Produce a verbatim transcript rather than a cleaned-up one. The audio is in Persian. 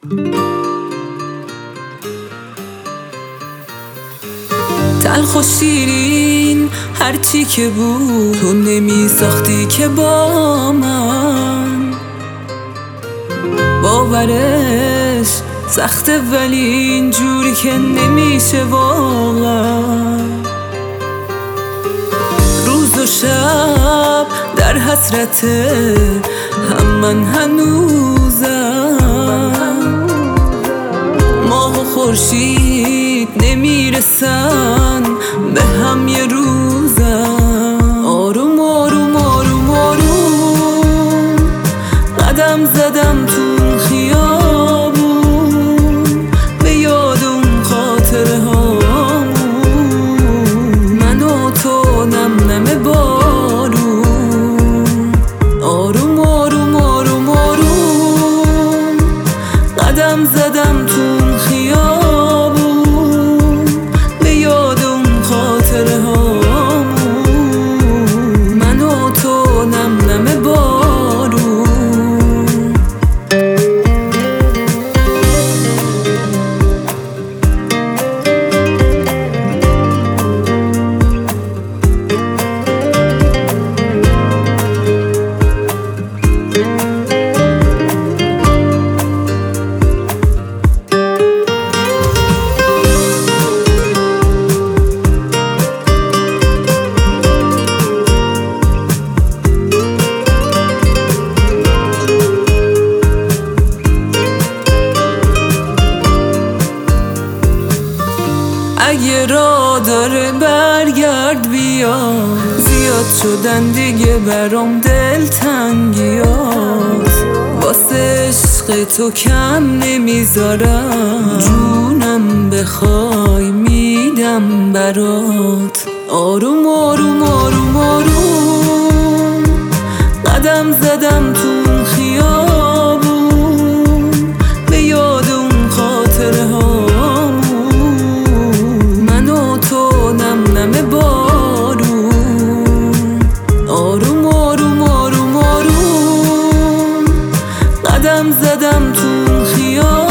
تلخ و شیرین هرچی که بود تو نمی ساختی که با من باورش سخته، ولی اینجوری که نمیشه واقعا. روز و شب در حسرته هم من هنوزم، ماه و خورشید نمیرسن به هم یه روزم. آروم آروم آروم آروم قدم زدم تو خیابون، به یاد اون خاطره هامون، من و تو نم نم بارون. آروم آروم آروم آروم قدم زدم تو خیابون، به یاد اون خاطره هامون، من و تو نم نم بارون. اگه را داره برگرد بیا، زیاد شدن دیگه برام دلتنگیات، واسه عشق تو کم نمیذارم، جونم بخوای میدم برات. آروم آروم آروم آروم قدم زدم تو خیابون، به یاد اون خاطره ها، نم بارون. آروم آروم آروم آروم قدم زدم تو خیابون،